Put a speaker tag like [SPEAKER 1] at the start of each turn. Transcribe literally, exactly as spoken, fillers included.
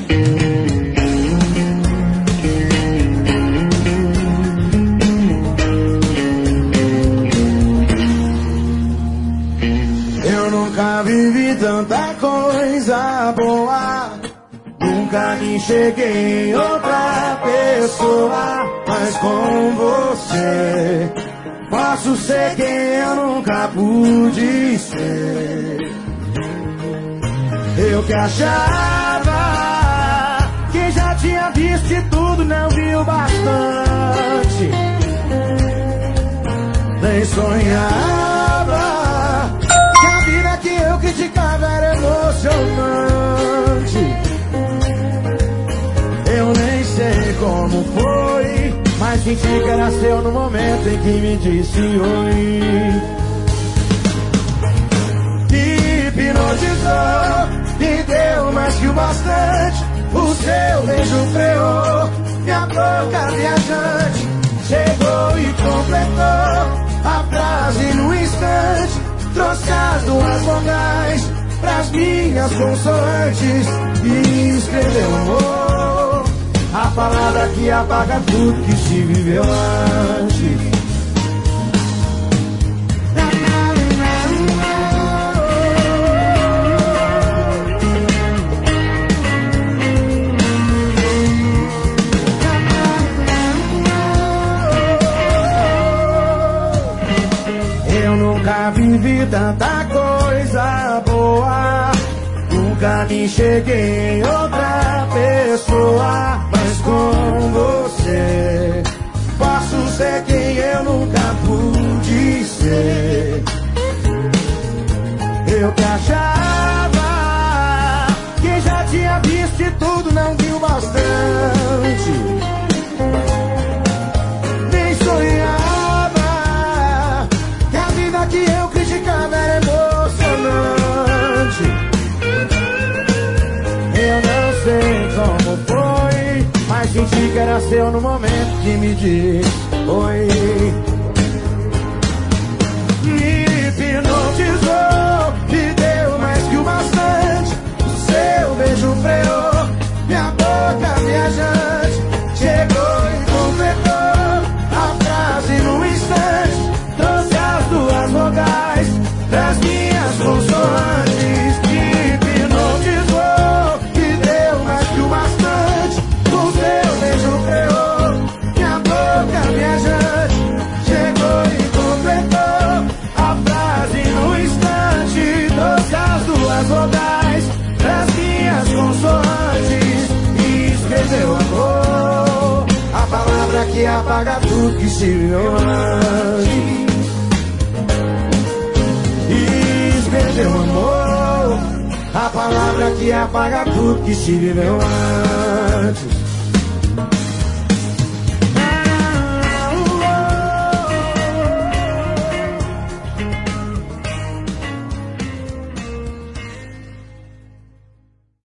[SPEAKER 1] Eu nunca vivi tanta coisa boa, nunca me enxerguei em outra pessoa, mas com você posso ser quem eu nunca pude ser. Eu que achava que já tinha visto de tudo, não viu bastante, nem sonhava que a vida que eu criticava era emocionante. Eu nem sei como foi, mas senti que era seu no momento em que me disse oi. Me hipnotizou, me deu mais que o bastante. O seu beijo freou minha boca viajante. Chegou e completou a frase no instante. Trouxe as duas vogais pras minhas consoantes e escreveu amor, a palavra que apaga tudo que se viveu antes. Eu nunca vivi tanta coisa boa, nunca me enxerguei em outra pessoa, mas com você posso ser quem eu nunca pude ser. Eu que achava que já tinha visto de tudo, não viu bastante, nem sonhava que a vida que eu criticava era emocionante. Eu não sei como foi, mas senti que era seu no momento que me disse oi. Me hipnotizou, me deu mais que o bastante. O seu beijo freou minha boca viajante. Chegou e completou a frase no instante. Trouxe as duas vogais das minhas consoantes. Me hipnotizou, me deu mais que o bastante. O seu beijo freou minha boca viajante. Chegou e completou a frase no instante. Trouxe as duas vogais das minhas consoantes e escreveu amor, a palavra que apaga tudo que se viveu antes. Escreveu amor, a palavra que apaga tudo que se viveu antes.